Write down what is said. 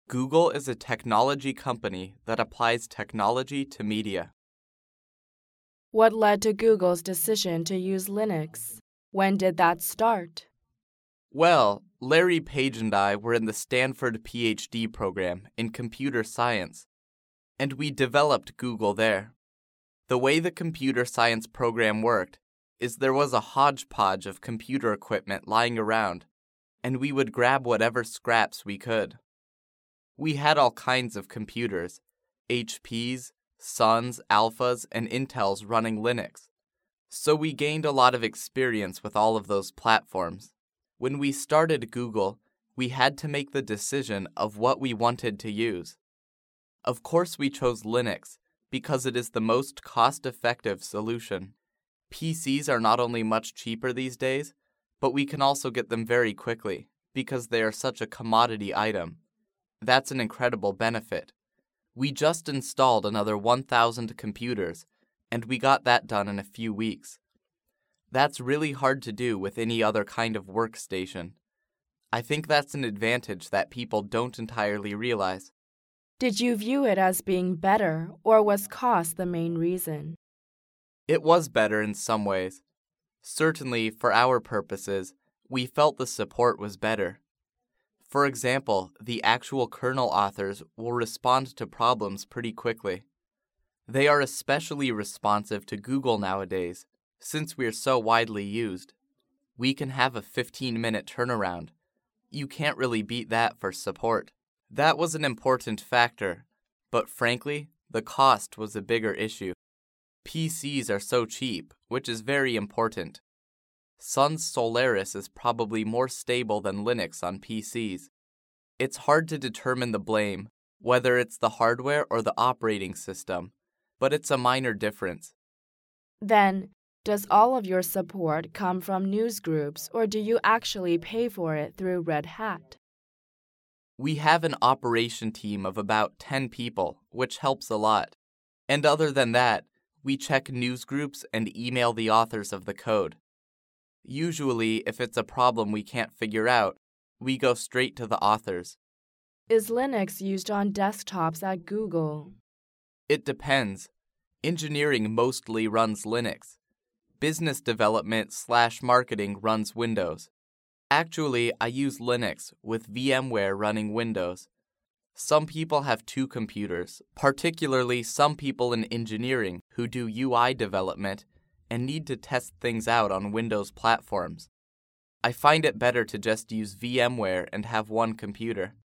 Google is a technology company that applies technology to media. What led to Google's decision to use Linux? When did that start? Well, Larry Page and I were in the Stanford PhD program in computer science, and we developed Google there. The way the computer science program worked is there was a hodgepodge of computer equipment lying around, and we would grab whatever scraps we could. We had all kinds of computers, HPs, Suns, Alphas, and Intels running Linux. So we gained a lot of experience with all of those platforms. When we started Google, we had to make the decision of what we wanted to use. Of course we chose Linux because it is the most cost-effective solution. PCs are not only much cheaper these days, but we can also get them very quickly because they are such a commodity item. That's an incredible benefit. We just installed another 1,000 computers, and we got that done in a few weeks. That's really hard to do with any other kind of workstation. I think that's an advantage that people don't entirely realize. Did you view it as being better, or was cost the main reason? It was better in some ways. Certainly, for our purposes, we felt the support was better. For example, the actual kernel authors will respond to problems pretty quickly. They are especially responsive to Google nowadays, since we're so widely used. We can have a 15-minute turnaround. You can't really beat that for support. That was an important factor, but frankly, the cost was a bigger issue. PCs are so cheap, which is very important. Sun's Solaris is probably more stable than Linux on PCs. It's hard to determine the blame, whether it's the hardware or the operating system, but it's a minor difference. Then, does all of your support come from news groups, or do you actually pay for it through Red Hat? We have an operation team of about 10 people, which helps a lot. And other than that, we check news groups and email the authors of the code. Usually, if it's a problem we can't figure out, we go straight to the authors. Is Linux used on desktops at Google? It depends. Engineering mostly runs Linux. Business development/marketing runs Windows. Actually, I use Linux with VMware running Windows. Some people have two computers, particularly some people in engineering who do UI development and need to test things out on Windows platforms. I find it better to just use VMware and have one computer.